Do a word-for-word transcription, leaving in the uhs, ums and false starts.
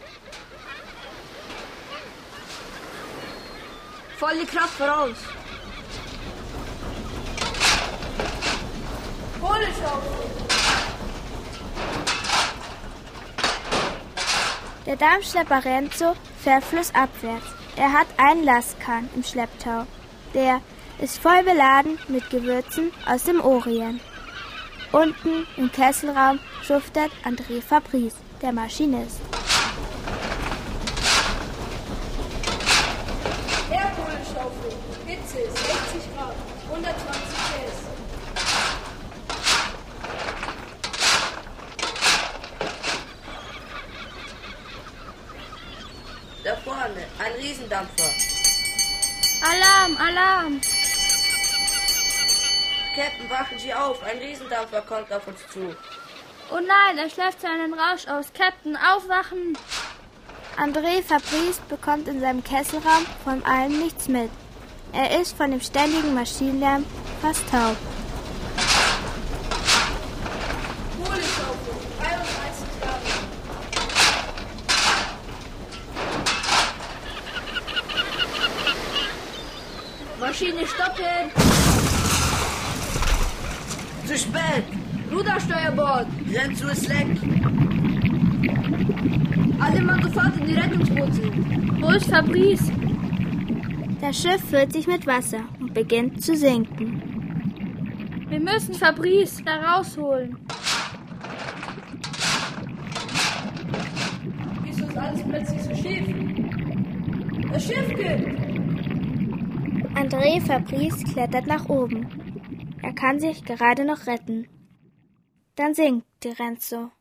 Volle Kraft voraus. Kohleschaufel. Der Dampfschlepper Renzo fährt flussabwärts. Er hat einen Lastkahn im Schlepptau. Der ist voll beladen mit Gewürzen aus dem Orient. Unten im Kesselraum schuftet André Fabrice, der Maschinist. Erdkohlenschaufel. Hitze sechzig Grad. hundertzwanzig P S. Da vorne, ein Riesendampfer. Alarm, Alarm! Captain, wachen Sie auf, ein Riesendampfer kommt auf uns zu. Oh nein, er schläft seinen Rausch aus. Captain, aufwachen! André Fabrice bekommt in seinem Kesselraum von allem nichts mit. Er ist von dem ständigen Maschinenlärm fast taub. Kohleschaufel. dreiunddreißig Grad. Maschine stoppen. Zu spät! Rudersteuerbord. Renzo ist leck! Alle Mann sofort in die Rettungsboote. Wo ist Fabrice? Das Schiff füllt sich mit Wasser und beginnt zu sinken. Wir müssen Fabrice da rausholen. Wieso ist alles plötzlich so schief? Das Schiff kippt. André Fabrice klettert nach oben. Er kann sich gerade noch retten. Dann sinkt die Renzo.